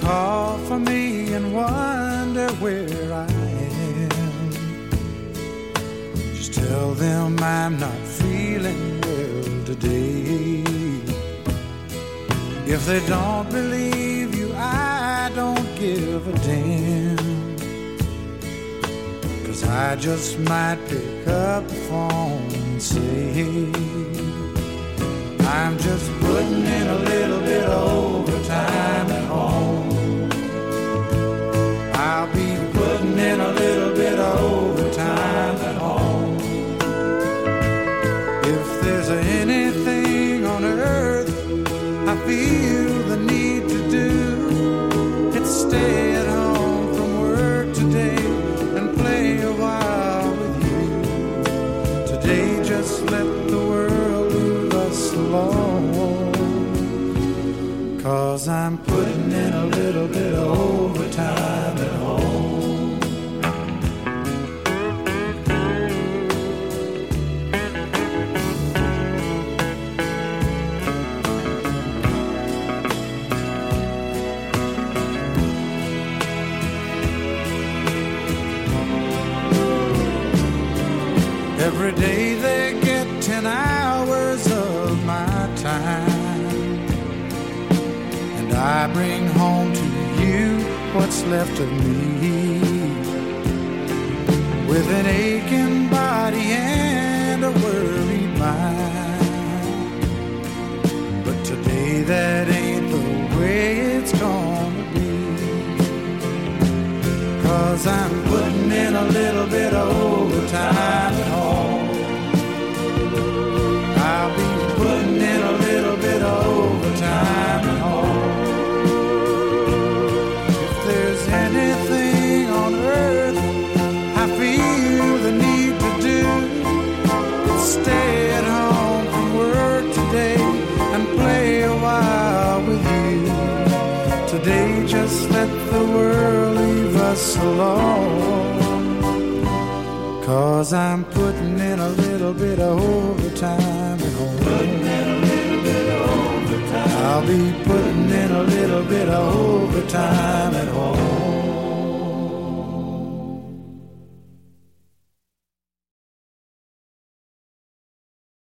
call for me and wonder where I am. Just tell them I'm not feeling well today. If they don't believe you, I don't give a damn. 'Cause I just might pick up the phone and say, I'm just putting in a little bit of overtime at home. I'll be putting in a little bit of overtime at home. If there's anything on earth I feel the need to do, it's stay at home from work today and play a while with you. Today just let the world leave us alone. 'Cause I'm putting in a little bit of overtime at home. Every day they get 10 hours of my time, and I bring home to you what's left of me, with an aching body and a worried mind. But today that ain't the way it's gonna be, 'cause I'm putting in a little bit of overtime at home. I'll be putting in a little bit of overtime at home. If there's anything on earth I feel the need to do, it's stay at home from work today and play a while with you. Today just let the world leave us alone. 'Cause I'm putting in a little bit of overtime at home. Putting in a little bit of overtime. I'll be putting in a little bit of overtime at home.